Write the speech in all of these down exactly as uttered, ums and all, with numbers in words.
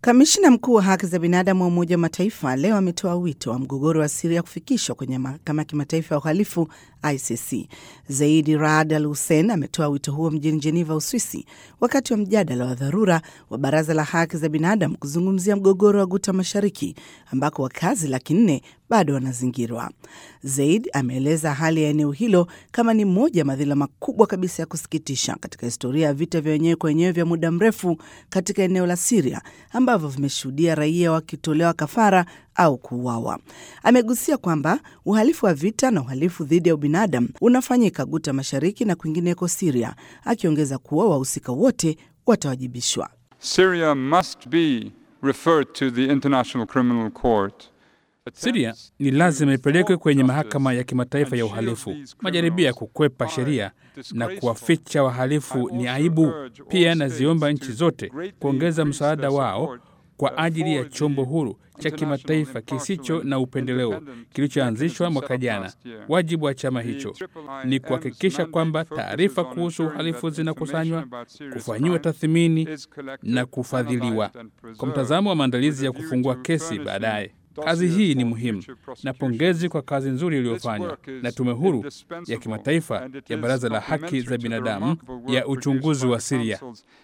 Kamishna mkuu wa haki za binadamu wa Umoja wa Mataifa leo ametoa wito wa mgogoro wa Syria kufikishwa kwenye mahakama ya kimataifa ya uhalifu I C C. Zeid Ra'ad Al Hussein ametoa wito huo mjini Geneva, Uswisi, wakati wa mjadala wa dharura wa Baraza la Haki za Binadamu kuzungumzia mgogoro wa Ghouta Mashariki, ambako wakazi laki nne bado wanazingirwa. Zeid ameeleza hali ya eneo hilo kama ni moja ya madhila makubwa kabisa ya kusikitisha katika historia ya vita vya wenyewe kwa wenyewe vya muda mrefu katika eneo la Syria, ambavyo vimeshuhudia raia wakitolewa kafara au kuuawa. Amegusia kwamba uhalifu wa vita na uhalifu dhidi ya ubinadamu unafanyika Ghouta Mashariki na kwingineko Syria, akiongeza kuwa wahusika wote watawajibishwa. Syria must be referred to the International Criminal Court. Syria ni lazima ipelekwe kwenye mahakama ya kimataifa ya uhalifu. Majaribio ya kukwepa sheria na kuwaficha wahalifu ni aibu. Pia naziomba nchi zote kuongeza msaada wao kwa ajili ya chombo huru cha kimataifa kisicho na upendeleo kilichoanzishwa mwaka jana. Wajibu wa chama hicho ni kuhakikisha kwamba taarifa kuhusu uhalifu zinakusanywa, kufanyiwa tathmini na kufadhiliwa kwa mtazamo wa maandalizi ya kufungua kesi baadaye. Kazi hii ni muhimu, na pongezi kwa kazi nzuri iliyofanywa na tume huru ya kimataifa ya Baraza la Haki za Binadamu ya uchunguzi wa Syria.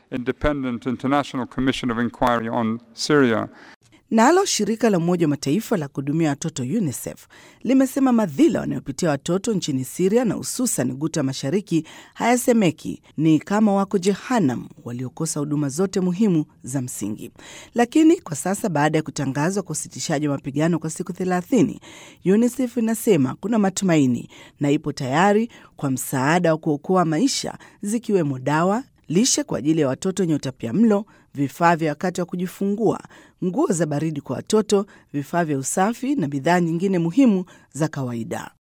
Nalo shirika la Umoja wa Mataifa la kuhudumia watoto UNICEF limesema madhila wanayopitia watoto nchini Syria na hususan Ghouta Mashariki hayasemeki, ni kama wako jehanamu waliokosa huduma zote muhimu za msingi. Lakini kwa sasa, baada ya kutangazwa kwa usitishaji wa mapigano kwa siku thelathini, UNICEF inasema kuna matumaini na ipo tayari kwa msaada wa kuokoa maisha, zikiwemo dawa, lishe kwa ajili ya watoto wenye utapiamlo, vifaa vya wakati wa kujifungua, nguo za baridi kwa watoto, vifaa vya usafi na bidhaa nyingine muhimu za kawaida.